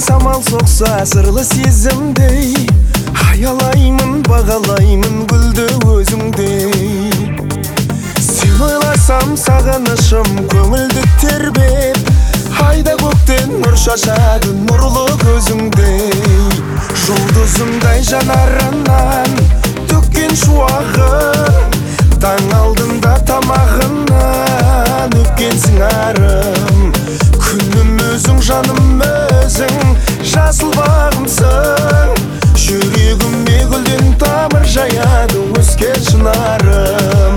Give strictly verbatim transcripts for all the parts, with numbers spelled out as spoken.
самал соқса сырлы сезімдей, аялаймын, бағалаймын гүлді өзіңдей. Сен ойласам сағынышым көңілді тербеп, айда көктен нұр шашады нұрлы көзіңдей. Жұлдызымдай жанарынан төккен шуағын, таң алдында тамағынан өпкенсің арым. Күнім өзің, жаным өзің, жасыл бағымсың. Жүрегіме гүлден тамыр жаяды өскен шынарым.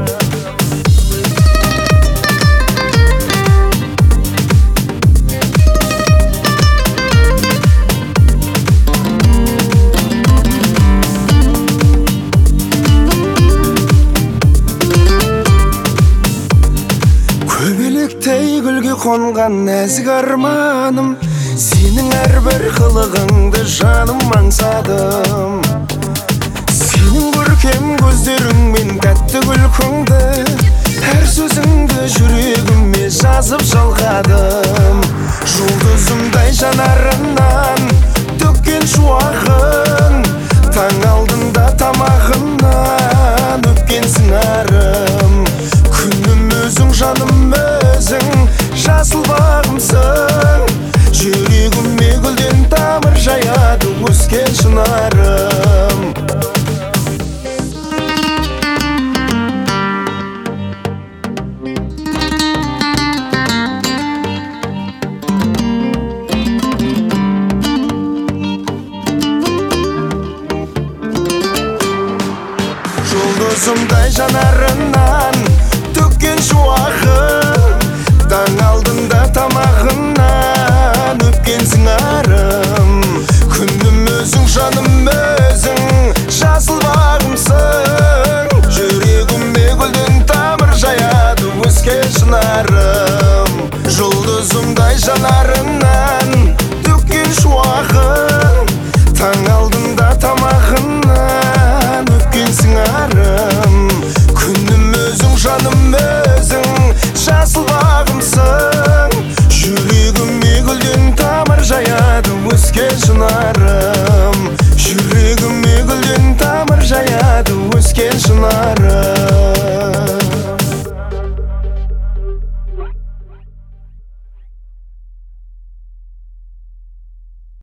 Көбелектей гүлге қонған нәзік арманым, сенің әрбір қылығыңды жаным аңсадым. Сенің көркем көздеріңмен тәтті күлкіңді, әр сөзіңді жүрегіме жазып жалғадым. Жұлдызымдай жанарынан төккен шуағын, таң алдында тамағынан өпкенсің арым. Күнім өзің, жаным өзің, жасыл бағымсың. Жүрегіме гүлден тамыр жаяды өскен шынарым. Жұлдызымдай жанарынан төккен шуағын, таң алдында тамағынан өпкенсің арым. Күнім өзің, жаным өзің, жасыл бағымсың. Жүрегіме гүлден тамыр жаяды өскен шынарым. Жұлдызымдай жанарынан төккен шуағын, таң алдында тамағынан өпкенсің арым. Күнім өзің, жаным өзің, жасыл бағымсың. Жүрегіме гүлден тамыр жаяды өскен шынарым. Жүрегіме гүлден тамыр жаяды өскен шынарым.